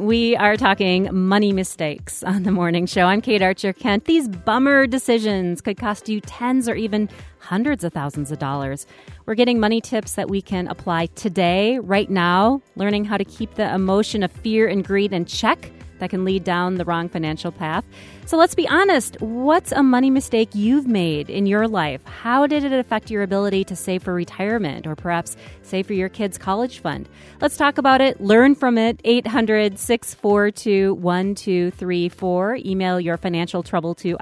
We are talking money mistakes on the morning show. I'm Kate Archer-Kent. These bummer decisions could cost you tens or even hundreds of thousands of dollars. We're getting money tips that we can apply today, right now, learning how to keep the emotion of fear and greed in check that can lead down the wrong financial path. So let's be honest. What's a money mistake you've made in your life? How did it affect your ability to save for retirement or perhaps save for your kids' college fund? Let's talk about it. Learn from it. 800-642-1234. Email your financial trouble to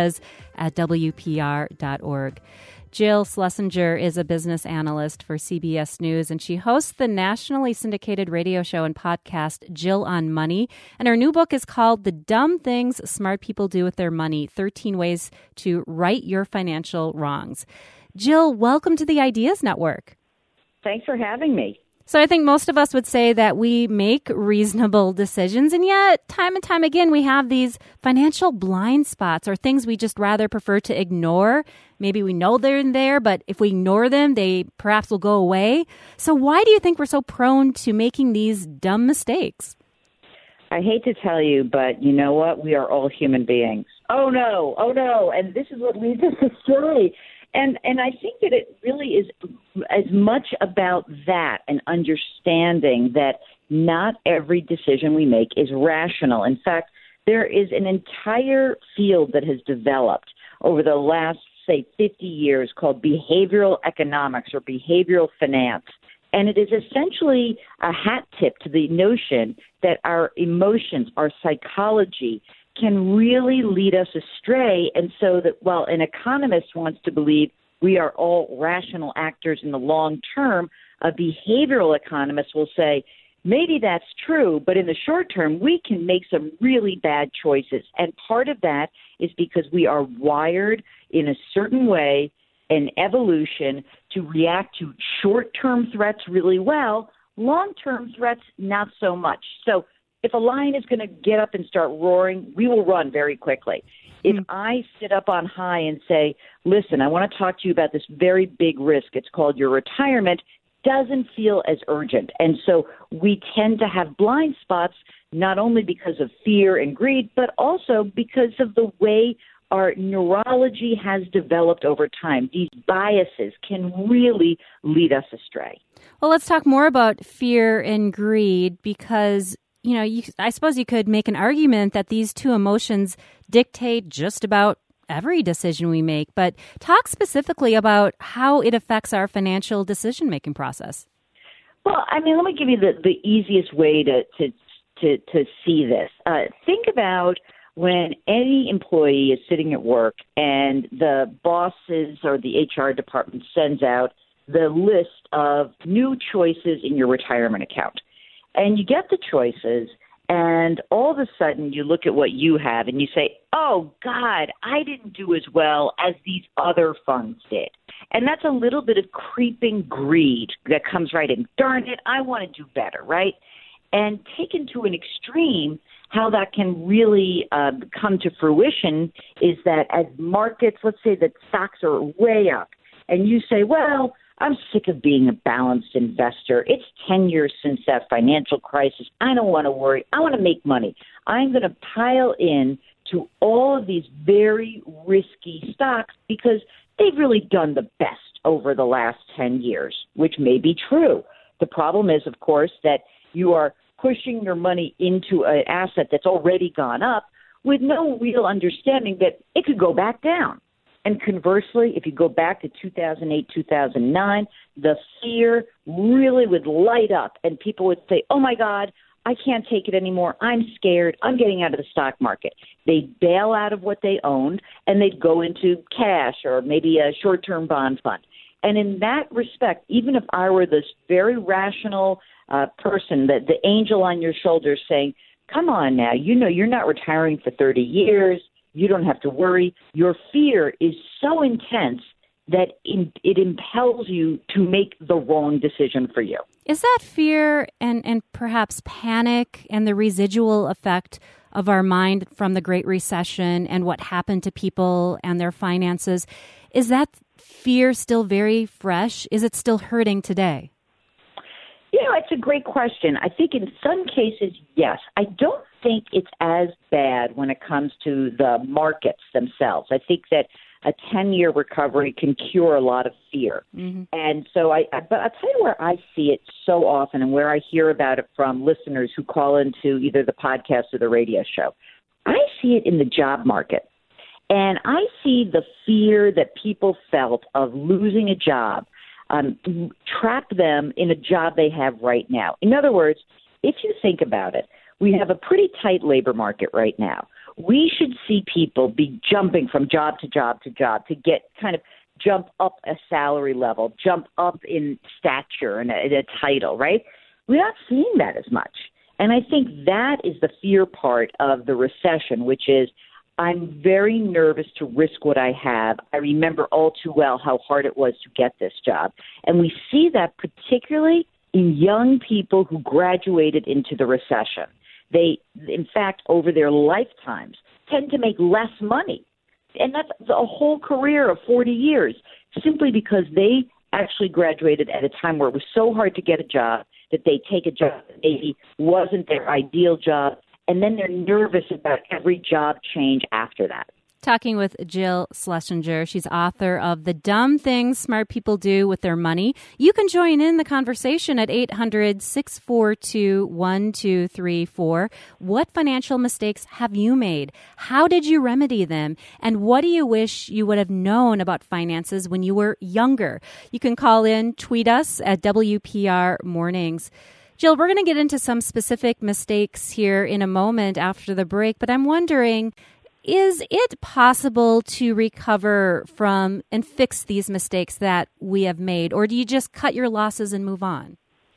ideas@wpr.org. Jill Schlesinger is a business analyst for CBS News, and she hosts the nationally syndicated radio show and podcast Jill on Money. And her new book is called The Dumb Things Smart People Do with Their Money, 13 Ways to Right Your Financial Wrongs. Jill, welcome to the Ideas Network. Thanks for having me. So I think most of us would say that we make reasonable decisions, and yet time and time again we have these financial blind spots or things we just rather prefer to ignore. Maybe we know they're in there, but if we ignore them, they perhaps will go away. So why do you think we're so prone to making these dumb mistakes? I hate to tell you, but you know what? We are all human beings. Oh no, and this is what leads us astray. And I think that it really is as much about that and understanding that not every decision we make is rational. In fact, there is an entire field that has developed over the last, say, 50 years called behavioral economics or behavioral finance. And it is essentially a hat tip to the notion that our emotions, our psychology, can really lead us astray. And so that while an economist wants to believe we are all rational actors in the long term, a behavioral economist will say, maybe that's true, but in the short term, we can make some really bad choices. And part of that is because we are wired in a certain way in evolution to react to short-term threats really well, long-term threats not so much. So if a lion is going to get up and start roaring, we will run very quickly. If I sit up on high and say, listen, I want to talk to you about this very big risk, it's called your retirement, doesn't feel as urgent. And so we tend to have blind spots, not only because of fear and greed, but also because of the way our neurology has developed over time. These biases can really lead us astray. Well, let's talk more about fear and greed because I suppose you could make an argument that these two emotions dictate just about every decision we make, but talk specifically about how it affects our financial decision-making process. Well, let me give you the easiest way to see this. Think about when any employee is sitting at work and the bosses or the HR department sends out the list of new choices in your retirement account. And you get the choices, and all of a sudden you look at what you have and you say, oh, God, I didn't do as well as these other funds did. And that's a little bit of creeping greed that comes right in. Darn it, I want to do better, right? And taken to an extreme, how that can really come to fruition is that as markets, let's say that stocks are way up, and you say, well, I'm sick of being a balanced investor. It's 10 years since that financial crisis. I don't want to worry. I want to make money. I'm going to pile in to all of these very risky stocks because they've really done the best over the last 10 years, which may be true. The problem is, of course, that you are pushing your money into an asset that's already gone up with no real understanding that it could go back down. And conversely, if you go back to 2008, 2009, the fear really would light up and people would say, oh, my God, I can't take it anymore. I'm scared. I'm getting out of the stock market. They'd bail out of what they owned and they'd go into cash or maybe a short-term bond fund. And in that respect, even if I were this very rational person, the angel on your shoulder saying, come on now, you're not retiring for 30 years. You don't have to worry. Your fear is so intense that it impels you to make the wrong decision for you. Is that fear and perhaps panic and the residual effect of our mind from the Great Recession and what happened to people and their finances, is that fear still very fresh? Is it still hurting today? It's a great question. I think in some cases, yes. I don't think it's as bad when it comes to the markets themselves. I think that a 10-year recovery can cure a lot of fear. Mm-hmm. And so but I'll tell you where I see it so often and where I hear about it from listeners who call into either the podcast or the radio show. I see it in the job market. And I see the fear that people felt of losing a job trap them in a job they have right now. In other words, if you think about it, we have a pretty tight labor market right now. We should see people be jumping from job to job to job to get kind of jump up a salary level, jump up in stature and a title, right? We're not seeing that as much. And I think that is the fear part of the recession, which is I'm very nervous to risk what I have. I remember all too well how hard it was to get this job. And we see that particularly in young people who graduated into the recession. They, in fact, over their lifetimes, tend to make less money. And that's a whole career of 40 years, simply because they actually graduated at a time where it was so hard to get a job that they take a job that maybe wasn't their ideal job, and then they're nervous about every job change after that. Talking with Jill Schlesinger. She's author of The Dumb Things Smart People Do with Their Money. You can join in the conversation at 800-642-1234. What financial mistakes have you made? How did you remedy them? And what do you wish you would have known about finances when you were younger? You can call in, tweet us at WPR Mornings. Jill, we're going to get into some specific mistakes here in a moment after the break, but I'm wondering, is it possible to recover from and fix these mistakes that we have made, or do you just cut your losses and move on?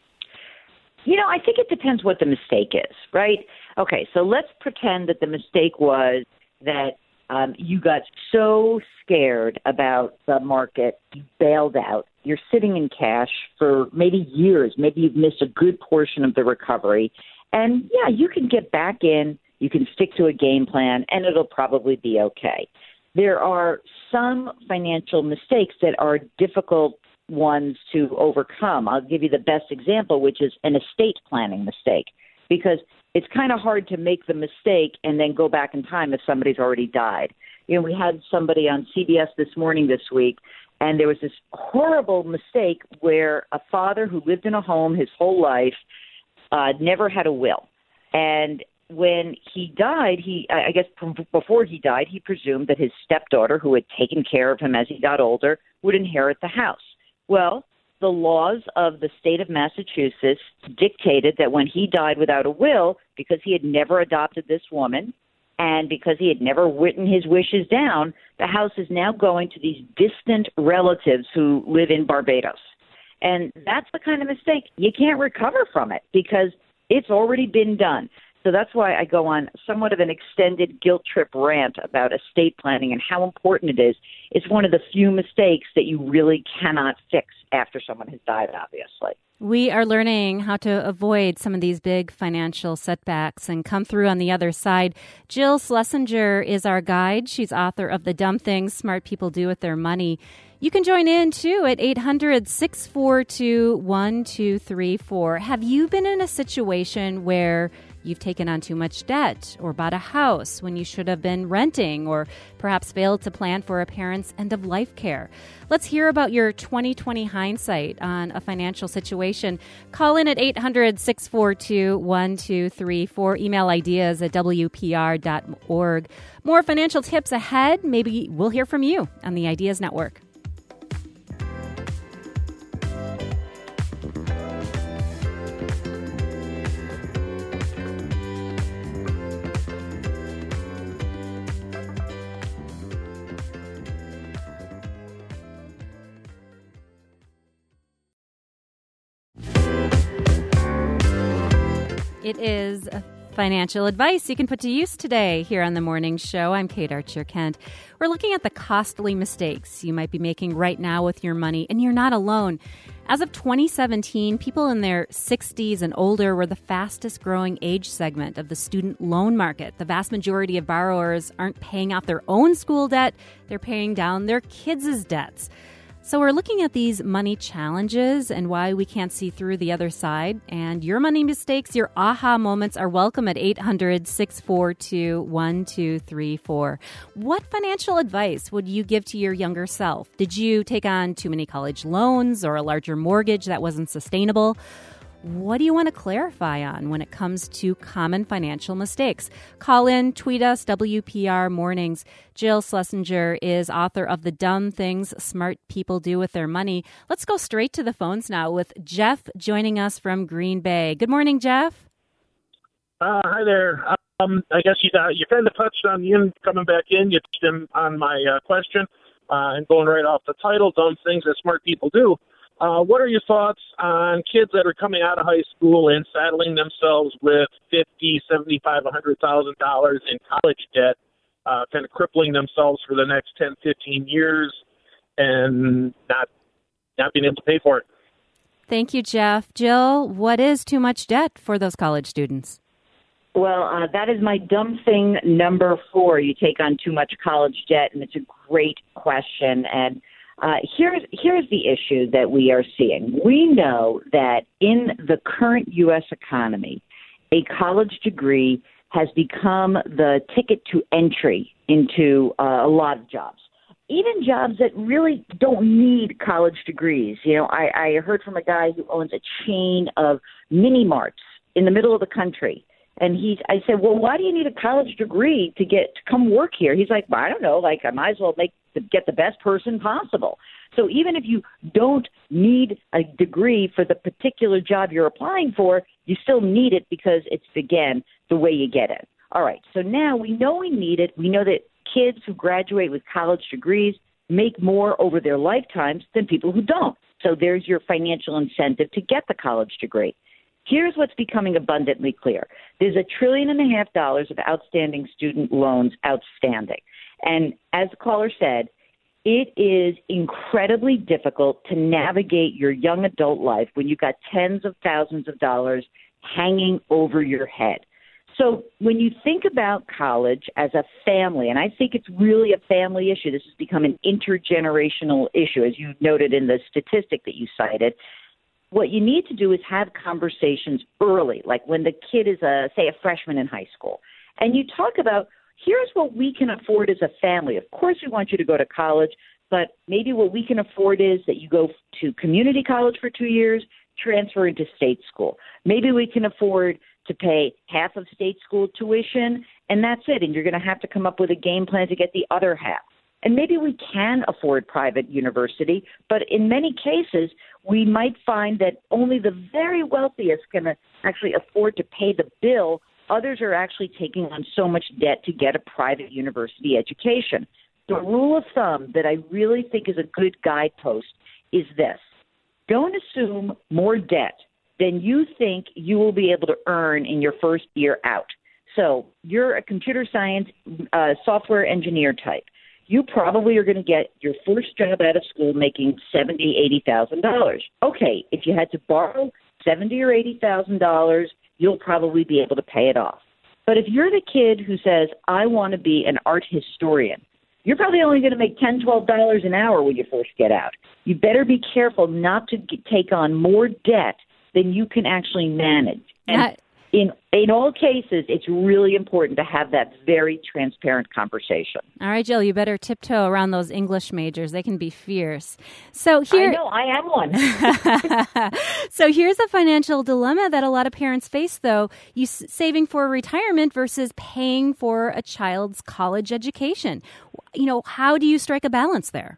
I think it depends what the mistake is, right? Okay, so let's pretend that the mistake was that you got so scared about the market, you bailed out. You're sitting in cash for maybe years. Maybe you've missed a good portion of the recovery. And, yeah, you can get back in. You can stick to a game plan, and it'll probably be okay. There are some financial mistakes that are difficult ones to overcome. I'll give you the best example, which is an estate planning mistake, because it's kind of hard to make the mistake and then go back in time if somebody's already died. We had somebody on CBS this morning this week, and there was this horrible mistake where a father who lived in a home his whole life never had a will. And when he died, I guess before he died, he presumed that his stepdaughter, who had taken care of him as he got older, would inherit the house. Well, the laws of the state of Massachusetts dictated that when he died without a will, because he had never adopted this woman and because he had never written his wishes down, the house is now going to these distant relatives who live in Barbados. And that's the kind of mistake. You can't recover from it because it's already been done. So that's why I go on somewhat of an extended guilt trip rant about estate planning and how important it is. It's one of the few mistakes that you really cannot fix after someone has died, obviously. We are learning how to avoid some of these big financial setbacks and come through on the other side. Jill Schlesinger is our guide. She's author of The Dumb Things Smart People Do with Their Money. You can join in, too, at 800-642-1234. Have you been in a situation where you've taken on too much debt or bought a house when you should have been renting or perhaps failed to plan for a parent's end-of-life care? Let's hear about your 2020 hindsight on a financial situation. Call in at 800-642-1234. Email ideas at WPR.org. More financial tips ahead. Maybe we'll hear from you on the Ideas Network. It is financial advice you can put to use today here on The Morning Show. I'm Kate Archer-Kent. We're looking at the costly mistakes you might be making right now with your money, and you're not alone. As of 2017, people in their 60s and older were the fastest growing age segment of the student loan market. The vast majority of borrowers aren't paying off their own school debt. They're paying down their kids' debts. So we're looking at these money challenges and why we can't see through the other side. And your money mistakes, your aha moments are welcome at 800-642-1234. What financial advice would you give to your younger self? Did you take on too many college loans or a larger mortgage that wasn't sustainable? What do you want to clarify on when it comes to common financial mistakes? Call in, tweet us, WPR Mornings. Jill Schlesinger is author of The Dumb Things Smart People Do With Their Money. Let's go straight to the phones now with Jeff joining us from Green Bay. Good morning, Jeff. Hi there. I guess you kind of touched on Ian coming back in. You touched him on my question and going right off the title, Dumb Things That Smart People Do. What are your thoughts on kids that are coming out of high school and saddling themselves with $50,000, $75,000, $100,000 in college debt, kind of crippling themselves for the next 10, 15 years and not being able to pay for it? Thank you, Jeff. Jill, what is too much debt for those college students? Well, that is my dumb thing number 4. You take on too much college debt, and it's a great question. And here's the issue that we are seeing. We know that in the current U.S. economy, a college degree has become the ticket to entry into a lot of jobs, even jobs that really don't need college degrees. You know, I heard from a guy who owns a chain of mini marts in the middle of the country. And I said, well, why do you need a college degree to come work here? He's like, well, I don't know. Like, I might as well get the best person possible. So even if you don't need a degree for the particular job you're applying for, you still need it because it's, again, the way you get it. All right. So now we know we need it. We know that kids who graduate with college degrees make more over their lifetimes than people who don't. So there's your financial incentive to get the college degree. Here's what's becoming abundantly clear. There's $1.5 trillion of outstanding student loans outstanding. And as the caller said, it is incredibly difficult to navigate your young adult life when you've got tens of thousands of dollars hanging over your head. So when you think about college as a family, and I think it's really a family issue, this has become an intergenerational issue, as you noted in the statistic that you cited. What you need to do is have conversations early, like when the kid is, say, a freshman in high school. And you talk about, here's what we can afford as a family. Of course, we want you to go to college, but maybe what we can afford is that you go to community college for 2 years, transfer into state school. Maybe we can afford to pay half of state school tuition, and that's it. And you're going to have to come up with a game plan to get the other half. And maybe we can afford private university, but in many cases, we might find that only the very wealthiest can actually afford to pay the bill. Others are actually taking on so much debt to get a private university education. The rule of thumb that I really think is a good guidepost is this. Don't assume more debt than you think you will be able to earn in your first year out. So you're a computer science software engineer type. You probably are going to get your first job out of school making $70,000, $80,000. Okay, if you had to borrow $70,000 or $80,000, you'll probably be able to pay it off. But if you're the kid who says, I want to be an art historian, you're probably only going to make $10, $12 an hour when you first get out. You better be careful not to take on more debt than you can actually manage. And in all cases, it's really important to have that very transparent conversation. All right, Jill, you better tiptoe around those English majors. They can be fierce. So here, I know, I am one. So here's a financial dilemma that a lot of parents face, though. You saving for retirement versus paying for a child's college education. You know, how do you strike a balance there?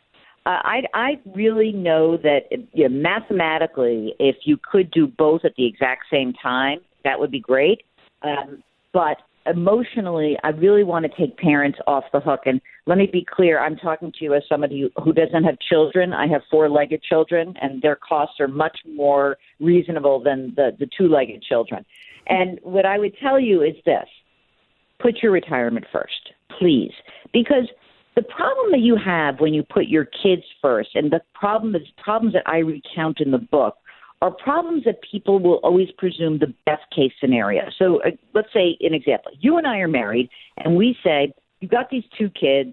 I really know that mathematically, if you could do both at the exact same time, that would be great. But emotionally, I really want to take parents off the hook. And let me be clear, I'm talking to you as somebody who doesn't have children. I have 4-legged children, and their costs are much more reasonable than the 2-legged children. And what I would tell you is this. Put your retirement first, please. Because the problem that you have when you put your kids first, and the problems that I recount in the book, are problems that people will always presume the best case scenario. So let's say an example. You and I are married, and we say, you've got these 2 kids,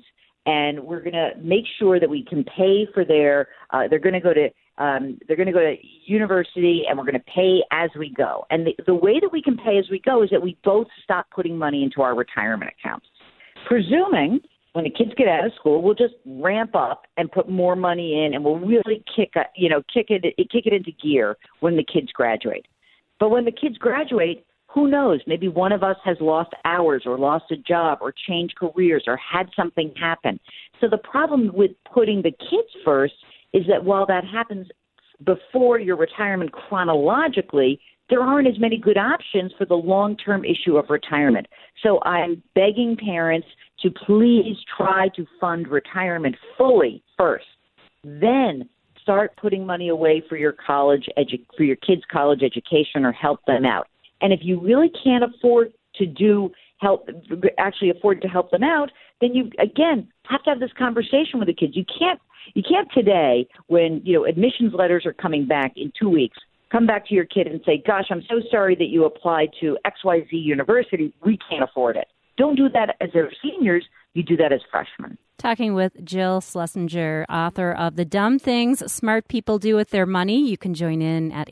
and we're going to make sure that we can pay for their. They're going to go to university, and we're going to pay as we go. And the way that we can pay as we go is that we both stop putting money into our retirement accounts, presuming when the kids get out of school, we'll just ramp up and put more money in, and we'll really kick it into gear when the kids graduate. But when the kids graduate, who knows? Maybe one of us has lost hours or lost a job or changed careers or had something happen. So the problem with putting the kids first is that while that happens before your retirement chronologically, there aren't as many good options for the long-term issue of retirement. So I'm begging parents to please try to fund retirement fully first. Then start putting money away for your for your kids' college education or help them out. And if you really can't afford to afford to help them out, then you again have to have this conversation with the kids. You can't today, when admissions letters are coming back in 2 weeks, come back to your kid and say, "Gosh, I'm so sorry that you applied to XYZ University. We can't afford it." Don't do that as they're seniors. You do that as freshmen. Talking with Jill Schlesinger, author of The Dumb Things Smart People Do With Their Money. You can join in at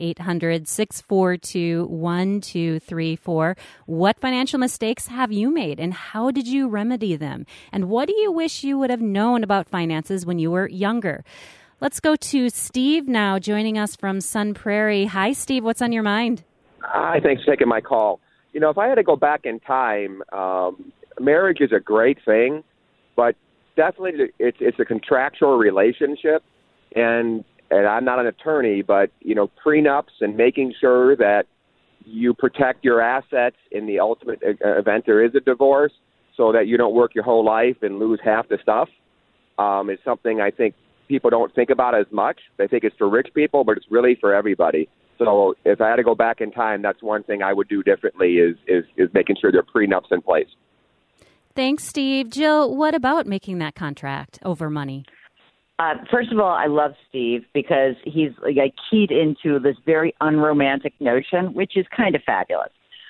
800-642-1234. What financial mistakes have you made, and how did you remedy them? And what do you wish you would have known about finances when you were younger? Let's go to Steve now, joining us from Sun Prairie. Hi, Steve. What's on your mind? Hi, thanks for taking my call. If I had to go back in time, marriage is a great thing, but definitely it's a contractual relationship, and I'm not an attorney, but prenups and making sure that you protect your assets in the ultimate event there is a divorce, so that you don't work your whole life and lose half the stuff, is something I think people don't think about as much. They think it's for rich people, but it's really for everybody. So if I had to go back in time, that's one thing I would do differently is making sure there are prenups in place. Thanks, Steve. Jill, what about making that contract over money? First of all, I love Steve because he's keyed into this very unromantic notion, which is kind of fabulous.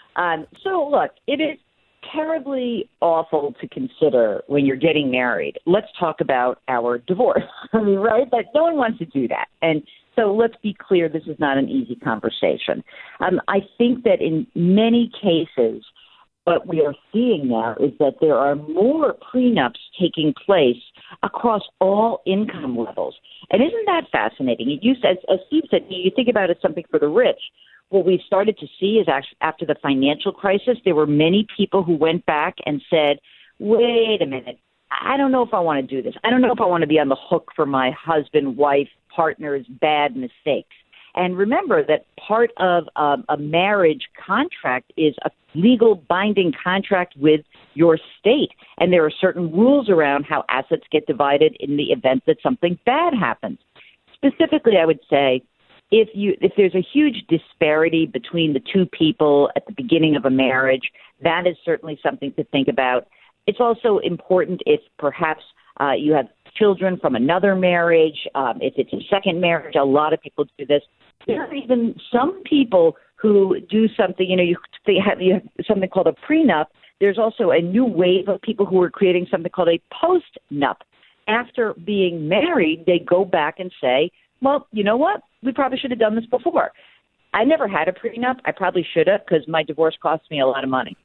So look, it is terribly awful to consider when you're getting married. Let's talk about our divorce. Right? But no one wants to do that. And so let's be clear, this is not an easy conversation. I think that in many cases, what we are seeing now is that there are more prenups taking place across all income levels. And isn't that fascinating? It used, as Steve said, you think about it as something for the rich. What we started to see is actually after the financial crisis, there were many people who went back and said, wait a minute, I don't know if I want to do this. I don't know if I want to be on the hook for my husband, wife, partner's bad mistakes. And remember that part of a marriage contract is a legal binding contract with your state. And there are certain rules around how assets get divided in the event that something bad happens. Specifically, I would say, if there's a huge disparity between the two people at the beginning of a marriage, that is certainly something to think about. It's also important if perhaps you have children from another marriage. If it's a second marriage, a lot of people do this. There are even some people who do something, you have something called a prenup. There's also a new wave of people who are creating something called a post-nup. After being married, they go back and say, well, you know what? We probably should have done this before. I never had a prenup. I probably should have because my divorce cost me a lot of money.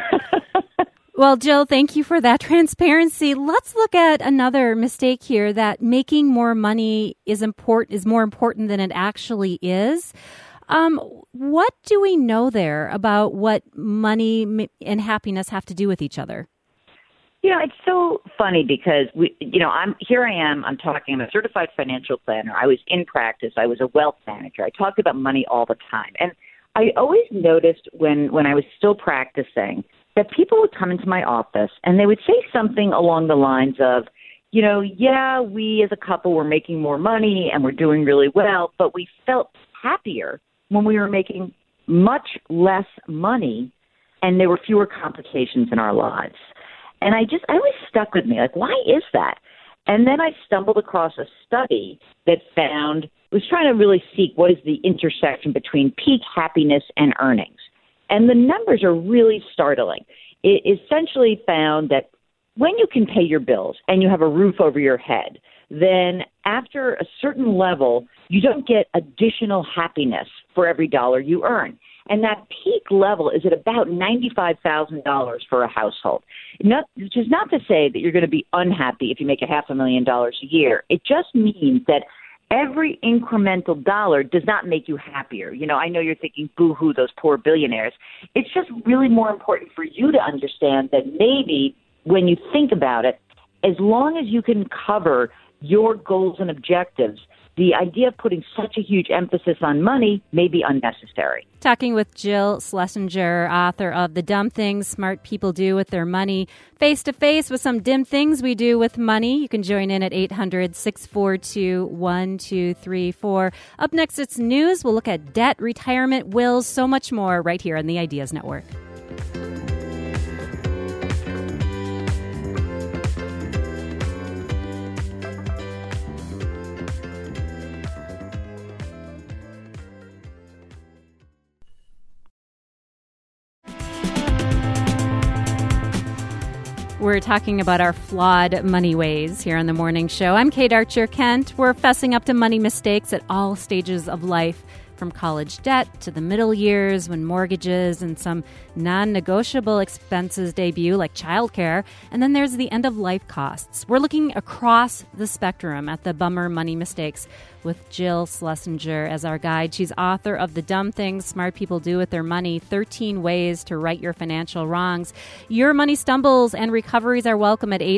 Well, Jill, thank you for that transparency. Let's look at another mistake here, that making more money is more important than it actually is. What do we know there about what money and happiness have to do with each other? It's so funny because I'm talking, I'm a certified financial planner. I was in practice. I was a wealth manager. I talked about money all the time. And I always noticed when I was still practicing that people would come into my office and they would say something along the lines of, we as a couple were making more money and we're doing really well, but we felt happier when we were making much less money and there were fewer complications in our lives. And I always stuck with me, like, why is that? And then I stumbled across a study that was trying to really seek what is the intersection between peak happiness and earnings. And the numbers are really startling. It essentially found that when you can pay your bills and you have a roof over your head, then after a certain level, you don't get additional happiness for every dollar you earn. And that peak level is at about $95,000 for a household. Which is not to say that you're going to be unhappy if you make $500,000 a year. It just means that every incremental dollar does not make you happier. I know you're thinking, boo-hoo, those poor billionaires. It's just really more important for you to understand that maybe when you think about it, as long as you can cover your goals and objectives, the idea of putting such a huge emphasis on money may be unnecessary. Talking with Jill Schlesinger, author of The Dumb Things Smart People Do with Their Money. Face to face with some dim things we do with money. You can join in at 800-642-1234. Up next, it's news. We'll look at debt, retirement, wills, so much more right here on the Ideas Network. We're talking about our flawed money ways here on the morning show. I'm Kate Archer-Kent. We're fessing up to money mistakes at all stages of life, from college debt to the middle years when mortgages and some non-negotiable expenses debut, like childcare, and then there's the end-of-life costs. We're looking across the spectrum at the bummer money mistakes with Jill Schlesinger as our guide. She's author of The Dumb Things Smart People Do with Their Money, 13 Ways to Right Your Financial Wrongs. Your money stumbles and recoveries are welcome at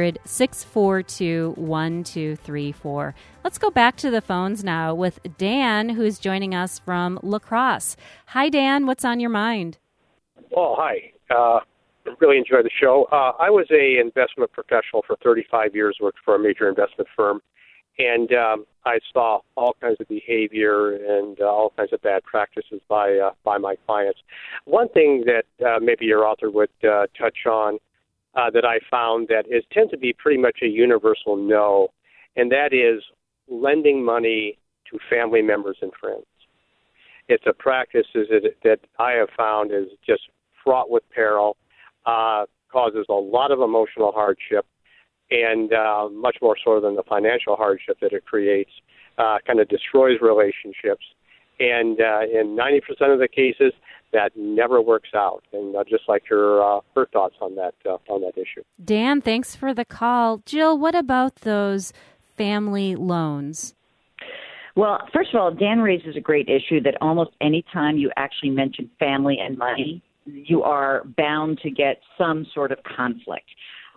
800-642-1234. Let's go back to the phones now with Dan, who's joining us from La Crosse. Hi, Dan. What's on your mind? Oh, hi. I really enjoy the show. I was a investment professional for 35 years, worked for a major investment firm, and I saw all kinds of behavior and all kinds of bad practices by my clients. One thing that maybe your author would touch on that I found that tends to be pretty much a universal no, and that is lending money to family members and friends. It's a practice that I have found is just fraught with peril, causes a lot of emotional hardship, and much more so than the financial hardship that it creates, kind of destroys relationships. And in 90% of the cases, that never works out. And I'd just like her thoughts on that issue. Dan, thanks for the call. Jill, what about those family loans? Well, first of all, Dan raises a great issue that almost any time you actually mention family and money, you are bound to get some sort of conflict.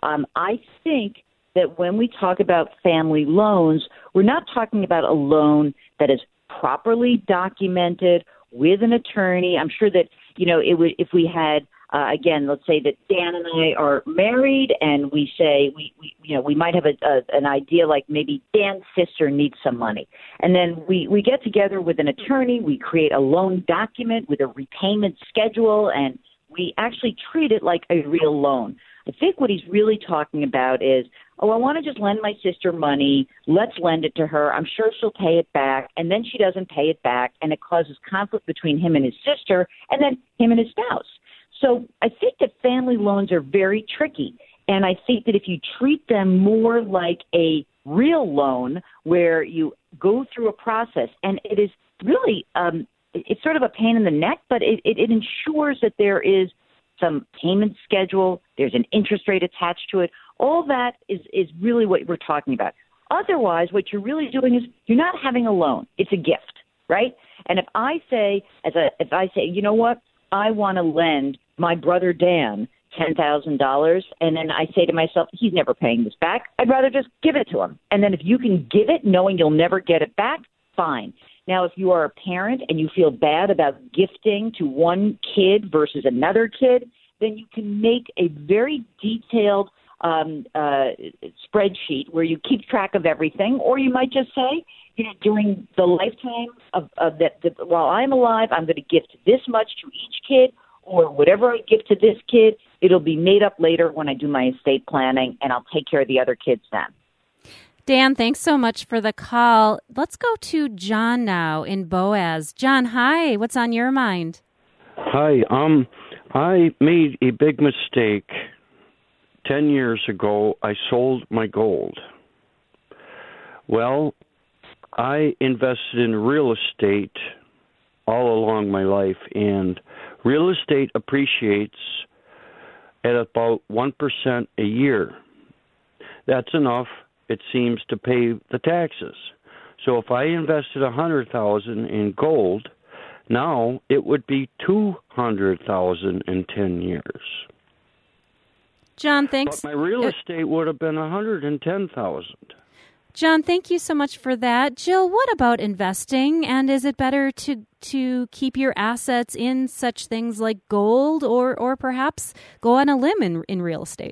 I think that when we talk about family loans, we're not talking about a loan that is properly documented with an attorney. I'm sure that, if we had, again, let's say that Dan and I are married and we say we might have an idea like maybe Dan's sister needs some money. And then we get together with an attorney, we create a loan document with a repayment schedule, and we actually treat it like a real loan. I think what he's really talking about is, I want to just lend my sister money. Let's lend it to her. I'm sure she'll pay it back. And then she doesn't pay it back, and it causes conflict between him and his sister, and then him and his spouse. So I think that family loans are very tricky. And I think that if you treat them more like a real loan where you go through a process, and it is really it's sort of a pain in the neck, but it ensures that there is some payment schedule, there's an interest rate attached to it. All that is really what we're talking about. Otherwise, what you're really doing is you're not having a loan. It's a gift, right? And if I say, you know what, I want to lend my brother Dan $10,000, and then I say to myself, he's never paying this back, I'd rather just give it to him. And then if you can give it knowing you'll never get it back, fine. Now, if you are a parent and you feel bad about gifting to one kid versus another kid, then you can make a very detailed spreadsheet where you keep track of everything, or you might just say, during the lifetime of that, while I'm alive, I'm going to gift this much to each kid, or whatever I give to this kid, it'll be made up later when I do my estate planning, and I'll take care of the other kids then. Dan, thanks so much for the call. Let's go to John now in Boaz. John, hi. What's on your mind? Hi. I made a big mistake 10 years ago, I sold my gold. Well, I invested in real estate all along my life, and real estate appreciates at about 1% a year. That's enough, it seems, to pay the taxes. So if I invested $100,000 in gold, now it would be $200,000 in 10 years. John, thanks. But my real estate would have been $110,000. John, thank you so much for that. Jill, what about investing? And is it better to keep your assets in such things like gold or perhaps go on a limb in real estate?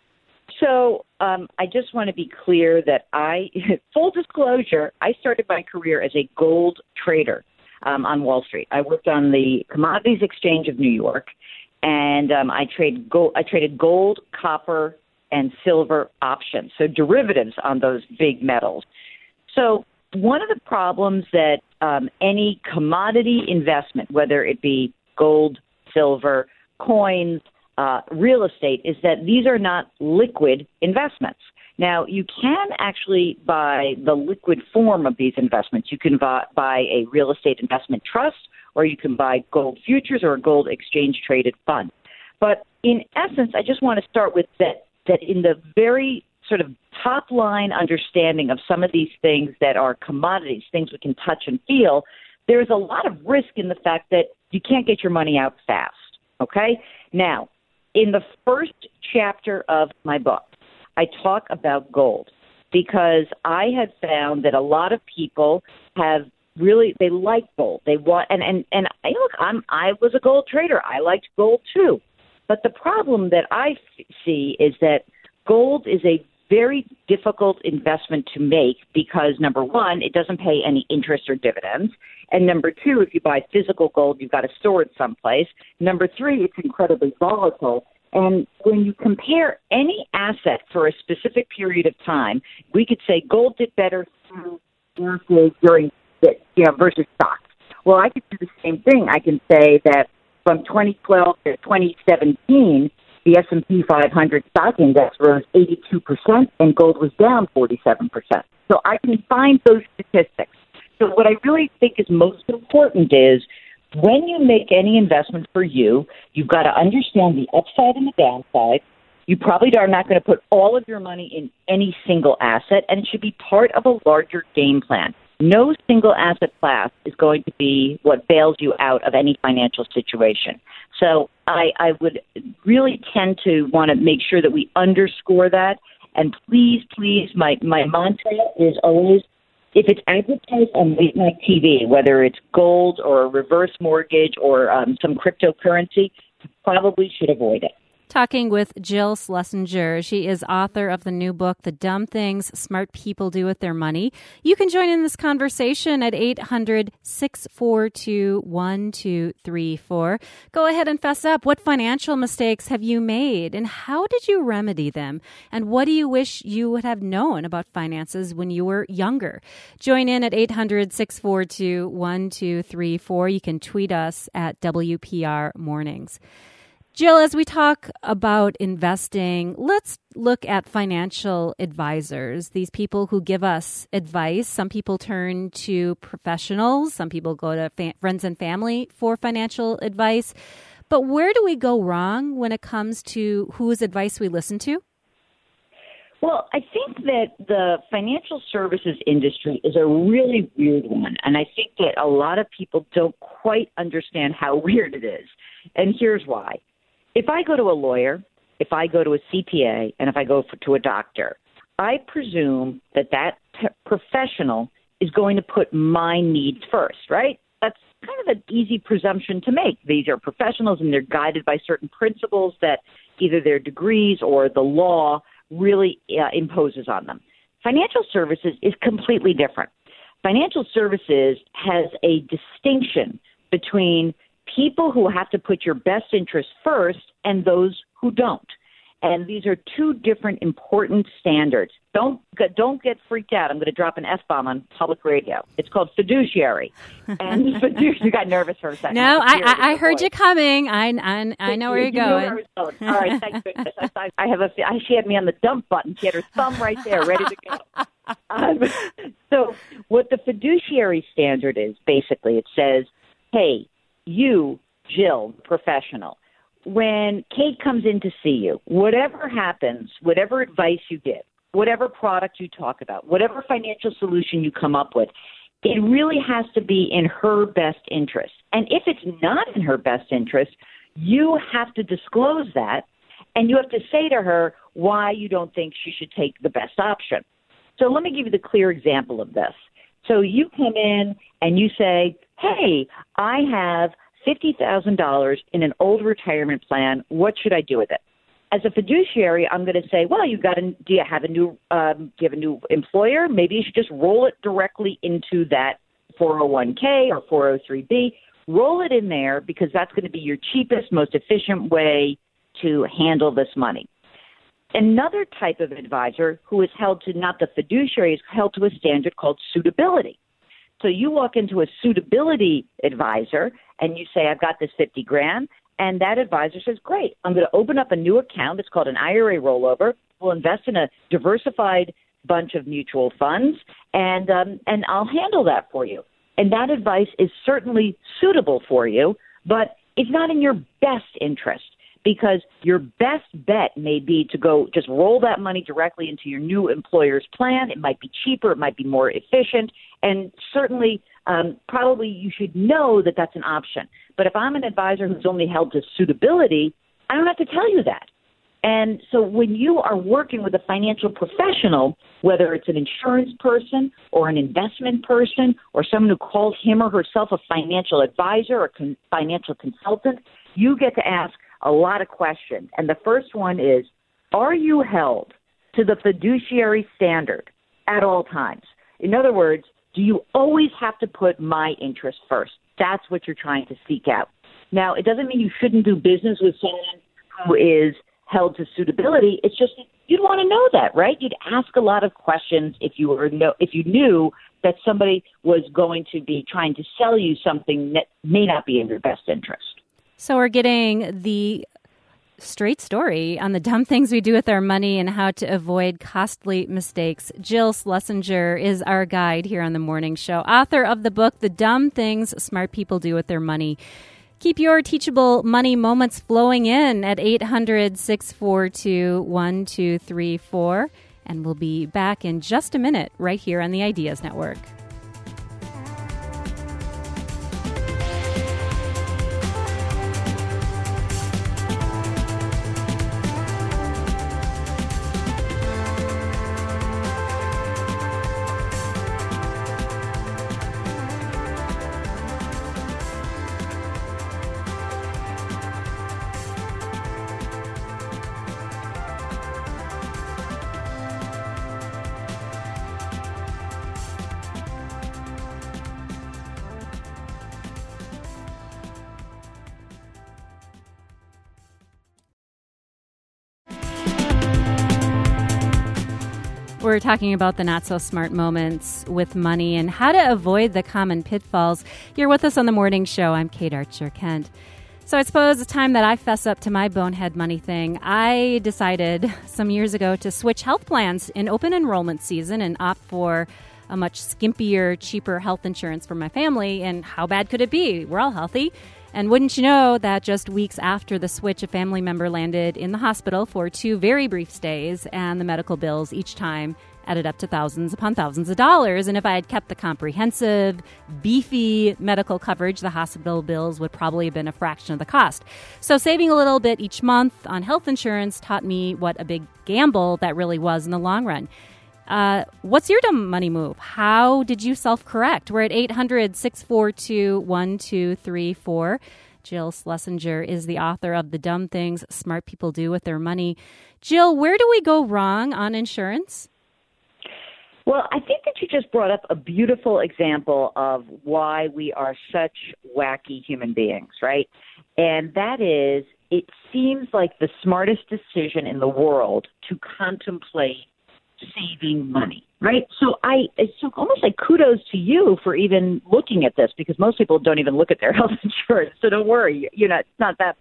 So I just want to be clear that full disclosure, I started my career as a gold trader on Wall Street. I worked on the Commodities Exchange of New York, and I traded gold, copper, and silver options, so derivatives on those big metals. So one of the problems that any commodity investment, whether it be gold, silver, coins, real estate, is that these are not liquid investments. Now, you can actually buy the liquid form of these investments. You can buy a real estate investment trust, or you can buy gold futures or a gold exchange-traded fund. But in essence, I just want to start with that in the very sort of top-line understanding of some of these things that are commodities, things we can touch and feel, there's a lot of risk in the fact that you can't get your money out fast, okay? Now, in the first chapter of my book, I talk about gold because I had found that a lot of people have really, they like gold. They want, and look, I was a gold trader. I liked gold too. But the problem that I see is that gold is a very difficult investment to make because, number one, it doesn't pay any interest or dividends. And number two, if you buy physical gold, you've got to store it someplace. Number three, it's incredibly volatile. And when you compare any asset for a specific period of time, we could say gold did better during versus stocks. Well, I could do the same thing. I can say that from 2012 to 2017, the S&P 500 stock index rose 82% and gold was down 47%. So I can find those statistics. So what I really think is most important is when you make any investment for you, you've got to understand the upside and the downside. You probably are not going to put all of your money in any single asset, and it should be part of a larger game plan. No single asset class is going to be what bails you out of any financial situation. So I would really tend to want to make sure that we underscore that. And please, my mantra is always, if it's advertised on late night TV, whether it's gold or a reverse mortgage or some cryptocurrency, you probably should avoid it. Talking with Jill Schlesinger. She is author of the new book, The Dumb Things Smart People Do With Their Money. You can join in this conversation at 800-642-1234. Go ahead and fess up. What financial mistakes have you made, and how did you remedy them? And what do you wish you would have known about finances when you were younger? Join in at 800-642-1234. You can tweet us at WPR Mornings. Jill, as we talk about investing, let's look at financial advisors, these people who give us advice. Some people turn to professionals. Some people go to friends and family for financial advice. But where do we go wrong when it comes to whose advice we listen to? Well, I think that the financial services industry is a really weird one. And I think that a lot of people don't quite understand how weird it is. And here's why. If I go to a lawyer, if I go to a CPA, and if I go to a doctor, I presume that professional is going to put my needs first, right? That's kind of an easy presumption to make. These are professionals, and they're guided by certain principles that either their degrees or the law really imposes on them. Financial services is completely different. Financial services has a distinction between people who have to put your best interest first and those who don't. And these are two different important standards. Don't get freaked out. I'm going to drop an F-bomb on public radio. It's called fiduciary. And you got nervous for a second. No, I heard you coming. I know where you're going. All right, thank goodness. She had me on the dump button. She had her thumb right there, ready to go. So what the fiduciary standard is, basically, it says, hey, you, Jill, professional, when Kate comes in to see you, whatever happens, whatever advice you give, whatever product you talk about, whatever financial solution you come up with, it really has to be in her best interest. And if it's not in her best interest, you have to disclose that, and you have to say to her why you don't think she should take the best option. So let me give you the clear example of this. So you come in and you say, hey, I have $50,000 in an old retirement plan. What should I do with it? As a fiduciary, I'm going to say, well, do you have a new employer? Maybe you should just roll it directly into that 401k or 403b. Roll it in there because that's going to be your cheapest, most efficient way to handle this money. Another type of advisor who is held to, not the fiduciary, is held to a standard called suitability. So you walk into a suitability advisor and you say, I've got this $50,000. And that advisor says, great, I'm going to open up a new account. It's called an IRA rollover. We'll invest in a diversified bunch of mutual funds, and I'll handle that for you. And that advice is certainly suitable for you, but it's not in your best interest, because your best bet may be to go just roll that money directly into your new employer's plan. It might be cheaper. It might be more efficient. And certainly, probably you should know that that's an option. But if I'm an advisor who's only held to suitability, I don't have to tell you that. And so when you are working with a financial professional, whether it's an insurance person or an investment person or someone who calls him or herself a financial advisor or financial consultant, you get to ask a lot of questions. And the first one is, are you held to the fiduciary standard at all times? In other words, do you always have to put my interest first? That's what you're trying to seek out. Now, it doesn't mean you shouldn't do business with someone who is held to suitability. It's just you'd want to know that, right? You'd ask a lot of questions if you knew that somebody was going to be trying to sell you something that may not be in your best interest. So we're getting the straight story on the dumb things we do with our money and how to avoid costly mistakes. Jill Schlesinger is our guide here on The Morning Show, author of the book, The Dumb Things Smart People Do with Their Money. Keep your teachable money moments flowing in at 800-642-1234. And we'll be back in just a minute right here on the Ideas Network. We're talking about the not-so-smart moments with money and how to avoid the common pitfalls. You're with us on The Morning Show. I'm Kate Archer-Kent. So I suppose it's time that I fess up to my bonehead money thing. I decided some years ago to switch health plans in open enrollment season and opt for a much skimpier, cheaper health insurance for my family. And how bad could it be? We're all healthy. And wouldn't you know that just weeks after the switch, a family member landed in the hospital for 2 very brief stays, and the medical bills each time added up to thousands upon thousands of dollars. And if I had kept the comprehensive, beefy medical coverage, the hospital bills would probably have been a fraction of the cost. So saving a little bit each month on health insurance taught me what a big gamble that really was in the long run. What's your dumb money move? How did you self-correct? We're at 800-642-1234. Jill Schlesinger is the author of The Dumb Things Smart People Do with Their Money. Jill, where do we go wrong on insurance? Well, I think that you just brought up a beautiful example of why we are such wacky human beings, right? And that is, it seems like the smartest decision in the world to contemplate saving money, right? So it's almost like kudos to you for even looking at this, because most people don't even look at their health insurance. So don't worry, it's not that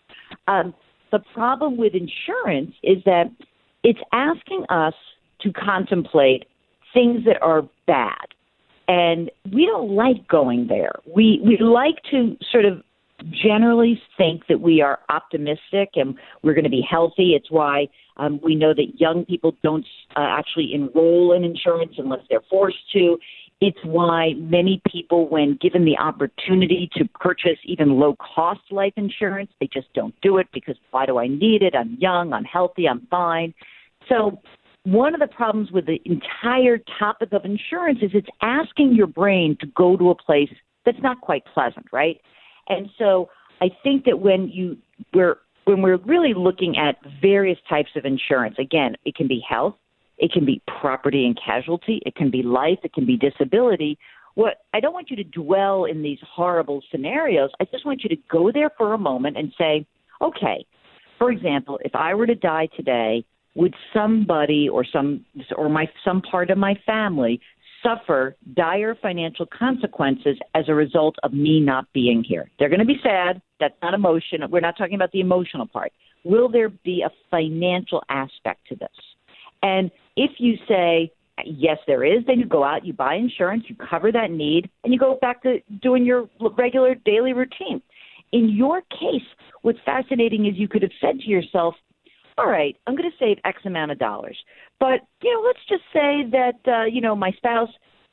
bad. The problem with insurance is that it's asking us to contemplate things that are bad. And we don't like going there. We like to sort of generally think that we are optimistic and we're going to be healthy. It's why we know that young people don't actually enroll in insurance unless they're forced to. It's why many people, when given the opportunity to purchase even low-cost life insurance, they just don't do it because why do I need it? I'm young, I'm healthy, I'm fine. So one of the problems with the entire topic of insurance is it's asking your brain to go to a place that's not quite pleasant, right? And so I think that when we're really looking at various types of insurance, again, it can be health, it can be property and casualty, it can be life, it can be disability. What I don't want you to dwell in these horrible scenarios. I just want you to go there for a moment and say, okay, for example, if I were to die today, would somebody or some part of my family suffer dire financial consequences as a result of me not being here? They're going to be sad. That's not emotion. We're not talking about the emotional part. Will there be a financial aspect to this? And if you say, yes, there is, then you go out, you buy insurance, you cover that need, and you go back to doing your regular daily routine. In your case, what's fascinating is you could have said to yourself, all right, I'm going to save X amount of dollars. But, let's just say that, my spouse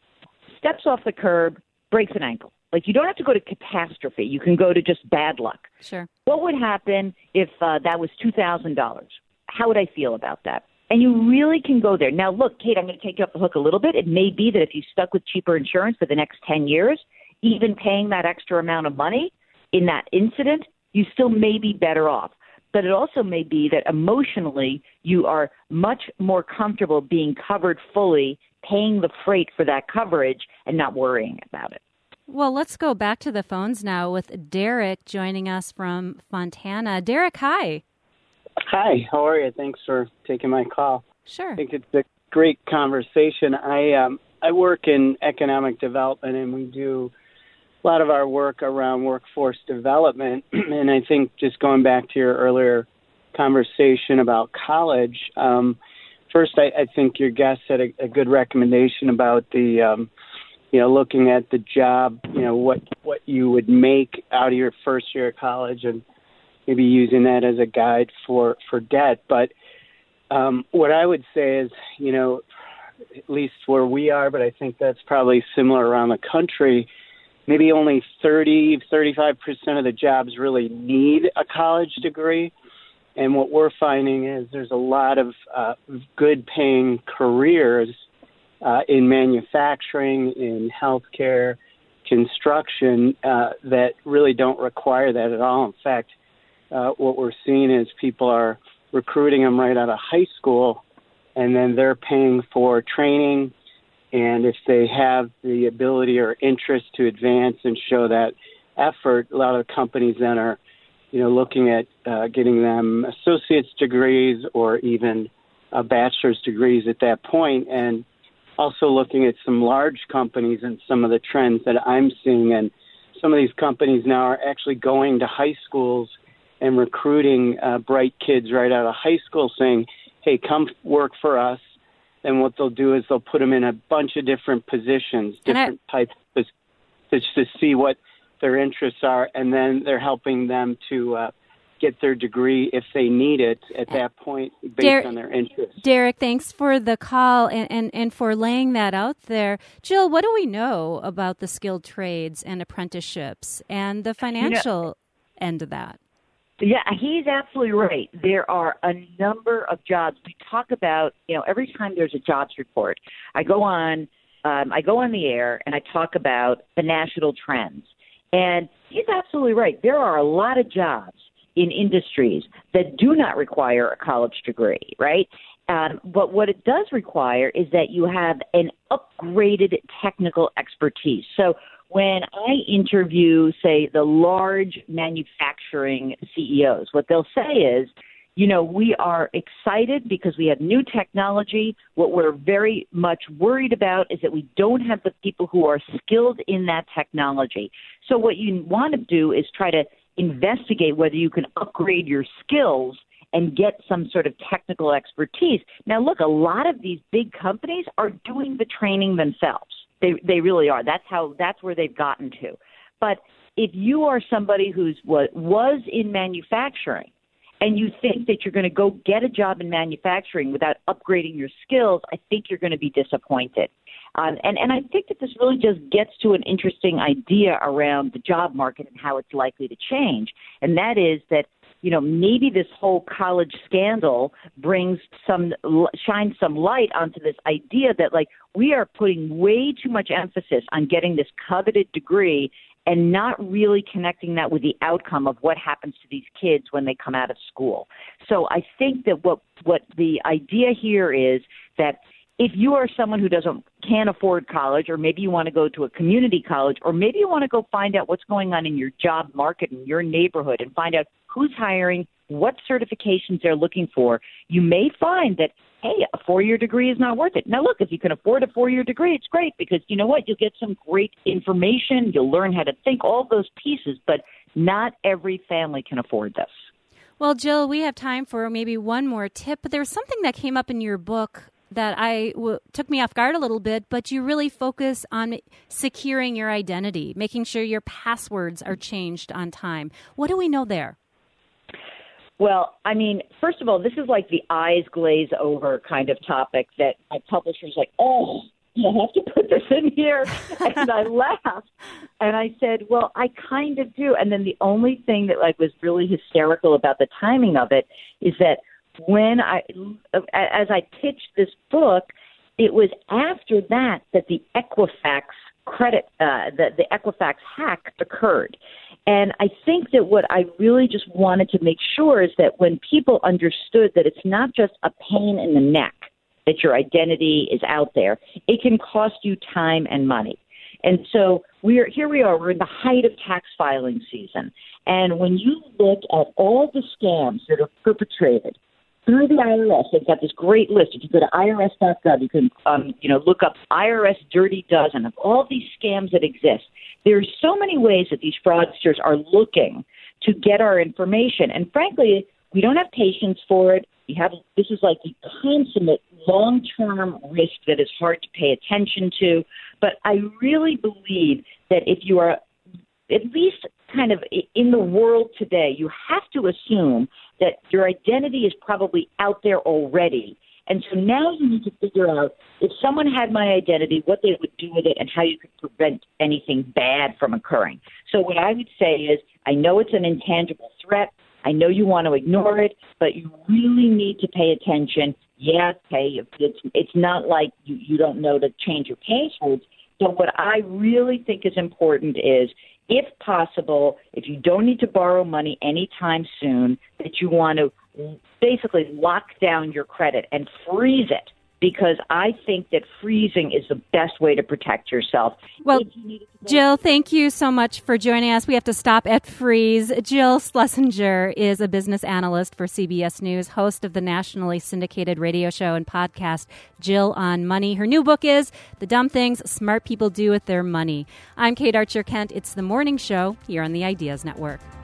steps off the curb, breaks an ankle. Like, you don't have to go to catastrophe. You can go to just bad luck. Sure. What would happen if that was $2,000? How would I feel about that? And you really can go there. Now, look, Kate, I'm going to take you off the hook a little bit. It may be that if you stuck with cheaper insurance for the next 10 years, even paying that extra amount of money in that incident, you still may be better off. But it also may be that emotionally you are much more comfortable being covered fully, paying the freight for that coverage and not worrying about it. Well, let's go back to the phones now with Derek joining us from Fontana. Derek, hi. Hi, how are you? Thanks for taking my call. Sure. I think it's a great conversation. I work in economic development, and we do a lot of our work around workforce development. And I think just going back to your earlier conversation about college, first, I think your guest had a good recommendation about the, looking at the job, what you would make out of your first year of college and maybe using that as a guide for debt. But what I would say is, at least where we are, but I think that's probably similar around the country, maybe only 35% of the jobs really need a college degree. And what we're finding is there's a lot of good paying careers in manufacturing, in healthcare, construction that really don't require that at all. In fact, what we're seeing is people are recruiting them right out of high school, and then they're paying for training. And if they have the ability or interest to advance and show that effort, a lot of companies then are, looking at getting them associate's degrees or even bachelor's degrees at that point. And also looking at some large companies and some of the trends that I'm seeing. And some of these companies now are actually going to high schools and recruiting bright kids right out of high school saying, hey, come work for us. And what they'll do is they'll put them in a bunch of different positions, different types, to see what their interests are. And then they're helping them to get their degree if they need it at that point based on their interests. Derek, thanks for the call and for laying that out there. Jill, what do we know about the skilled trades and apprenticeships and the financial end of that? Yeah, he's absolutely right. There are a number of jobs. We talk about, every time there's a jobs report, I go on the air and I talk about the national trends. And he's absolutely right. There are a lot of jobs in industries that do not require a college degree, right? But what it does require is that you have an upgraded technical expertise. So when I interview, say, the large manufacturing CEOs, what they'll say is, we are excited because we have new technology. What we're very much worried about is that we don't have the people who are skilled in that technology. So what you want to do is try to investigate whether you can upgrade your skills and get some sort of technical expertise. Now, look, a lot of these big companies are doing the training themselves. They really are. That's where they've gotten to. But if you are somebody was in manufacturing, and you think that you're going to go get a job in manufacturing without upgrading your skills, I think you're going to be disappointed. And I think that this really just gets to an interesting idea around the job market and how it's likely to change. And that is that, maybe this whole college scandal shines some light onto this idea that, we are putting way too much emphasis on getting this coveted degree and not really connecting that with the outcome of what happens to these kids when they come out of school. So I think that what the idea here is that if you are someone who can't afford college, or maybe you want to go to a community college, or maybe you want to go find out what's going on in your job market in your neighborhood and find out who's hiring, what certifications they're looking for, you may find that, hey, a 4-year degree is not worth it. Now, look, if you can afford a 4-year degree, it's great because you know what? You'll get some great information. You'll learn how to think, all those pieces, but not every family can afford this. Well, Jill, we have time for maybe one more tip, but there was something that came up in your book that took me off guard a little bit, but you really focus on securing your identity, making sure your passwords are changed on time. What do we know there? Well, I mean, first of all, this is like the eyes glaze over kind of topic that my publisher's like, oh, you have to put this in here. And I laughed. And I said, well, I kind of do. And then the only thing that was really hysterical about the timing of it is that as I pitched this book, it was after that the Equifax the Equifax hack occurred. And I think that what I really just wanted to make sure is that when people understood that it's not just a pain in the neck that your identity is out there, it can cost you time and money. And so we're in the height of tax filing season. And when you look at all the scams that are perpetrated through the IRS, they've got this great list. If you go to irs.gov, you can look up IRS Dirty Dozen of all these scams that exist. There's so many ways that these fraudsters are looking to get our information. And frankly, we don't have patience for it. This is like the consummate long-term risk that is hard to pay attention to. But I really believe that if you are at least kind of in the world today, you have to assume that your identity is probably out there already. And so now you need to figure out if someone had my identity, what they would do with it and how you could prevent anything bad from occurring. So what I would say is, I know it's an intangible threat. I know you want to ignore it, but you really need to pay attention. Yeah, it's not like you don't know to change your passwords. But what I really think is important is, if possible, if you don't need to borrow money anytime soon, that you want to basically lock down your credit and freeze it, because I think that freezing is the best way to protect yourself. Well, Jill, thank you so much for joining us. We have to stop at freeze. Jill Schlesinger is a business analyst for CBS News, host of the nationally syndicated radio show and podcast, Jill on Money. Her new book is The Dumb Things Smart People Do with Their Money. I'm Kate Archer-Kent. It's The Morning Show here on the Ideas Network.